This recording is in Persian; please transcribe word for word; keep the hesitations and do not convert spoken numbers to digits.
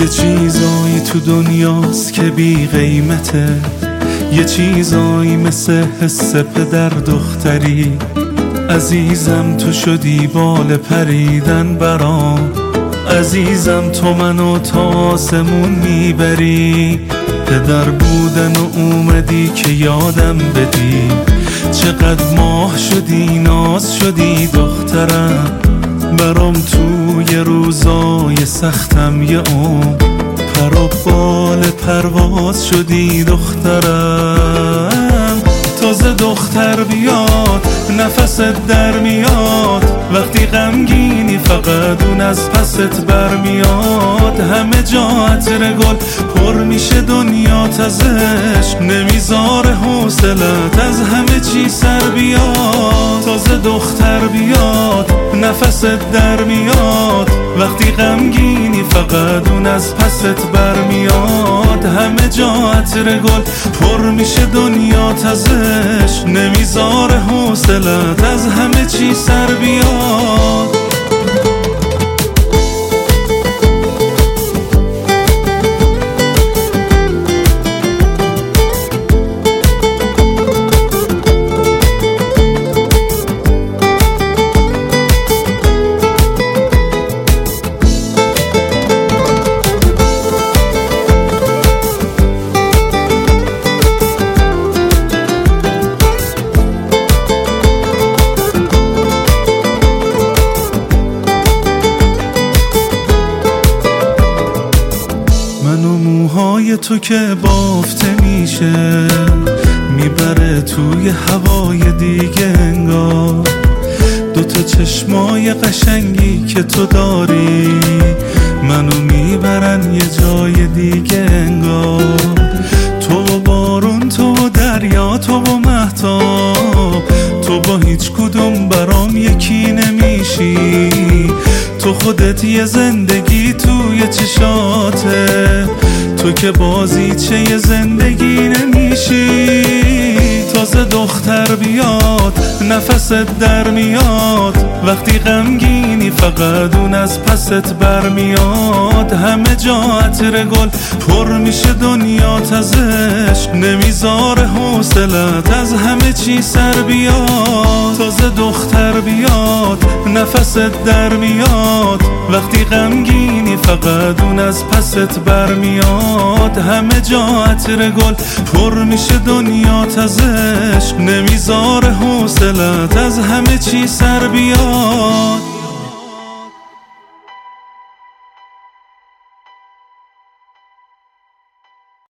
چیزایی تو دنیاست که بی قیمته، یه چیزایی مثل حس پدر دختری. عزیزم تو شدی بال پریدن برام، عزیزم تو منو تا آسمون میبری. پدر بودن و اومدی که یادم بدی، چقدر ماه شدی ناز شدی دخترم. برام توی روزای سختم یه عمر پر و بال پرواز شدی دخترم. تازه دختر بیاد نفست در میاد، وقتی غمگینی فقط اون از پست برمیاد. همه جا عطر گل پر میشه دنیات ازش، نمیذاره حوصلت از همه چی سر بیاد. تازه دختر بیاد نفست در میاد، وقتی غمگینی فقط اون از پست برمیاد. همه جا عطر گل پر میشه دنیات ازش، نمیذاره حوصلت از همه چی سر بیاد. موهای تو که بافته میشه، میبره توی هوای دیگه انگار. دوتا چشمای قشنگی که تو داری منو میبرن یه جای دیگه انگار. تو و بارون، تو و دریا، تو و مهتاب، تو با هیچ کدوم برام یکی نمیشی. تو خودت یه زندگی توی چشاته، تو که بازیچه یه زندگی نمیشی. تازه دختر بیاد نفست در میاد، وقتی غمگینی فقط اون از پست برمیاد. همه جا عطر گل پر میشه دنیات ازش، نمیذاره حوصلت از همه چی سر بیاد. تازه دختر بیاد نفست در میاد، وقتی غمگینی فقط اون از پست برمیاد. همه جا عطر گل پر میشه دنیات ازش، نمیذاره حوصلت از همه چی سر بیاد.